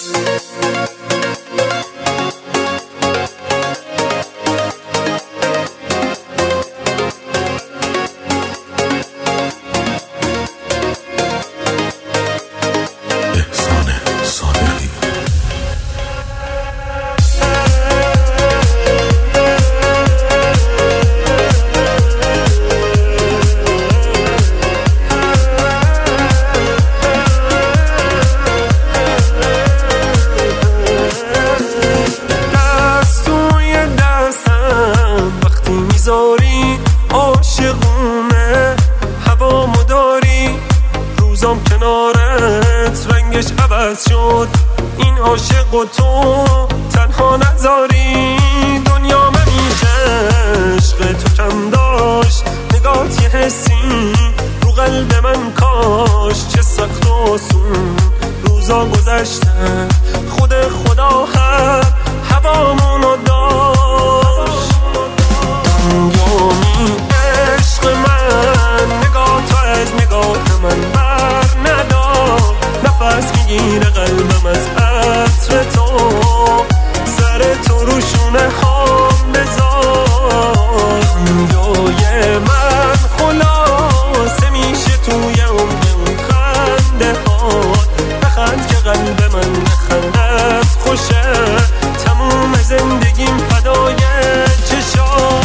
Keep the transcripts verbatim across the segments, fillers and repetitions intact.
عاشقونه هوامو داری، روزام کنارت رنگش عوض شد. این عاشق و تو تنها نذاری، دنیا همیشه عشق تو کم داشت. نگات یه حسی رو قلب من کاش، چه سخت و آسون روزا گذشتن. خود خدا هم هوامونو داشت. دنیامی عشق من، نگاه تو از نگاه من بر ندار. نفس میگیره قلبم از عطر تو، سر تو رو شونه هام بذار. دنیای من خلاصه میشه توی اون خنده ها. بخند که قلب من بخندت خوشه، تموم زندگیم فدای چشام.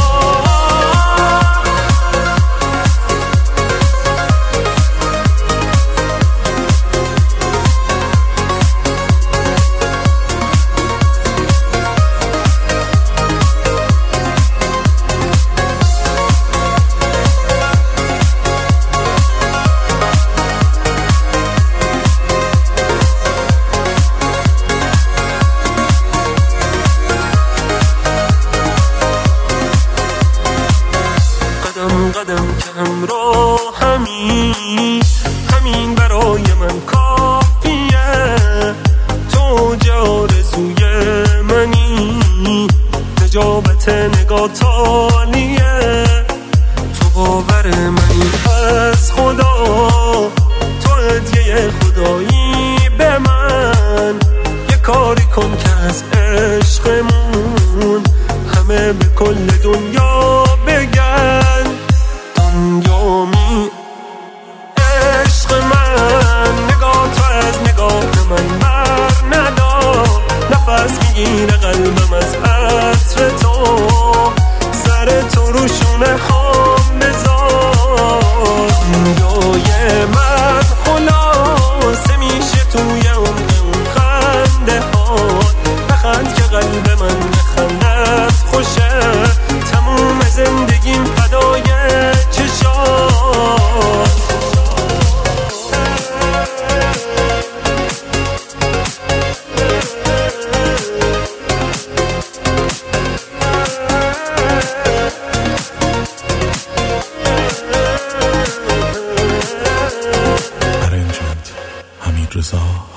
قدم قدم که همراه همین همین برای من کافیه. تو جارزوی منی، نجابت نگات عالیه. تو باور منی از خدا، تو هدیه خدایی به من. یه کاری کن که از عشقمون همه به کل دنیا بگن. دنیامی عشق من، نگاه تو از نگاه من بر ندار. نفس میگیره قلبم از عطر تو، سر تو رو شونه هام بذار. دنیای من خلاصه میشه توی اون خنده ها. بخند که قلب من بخندت خوشه، تموم زندگیم فدای چشات. Arrangement حمید رضا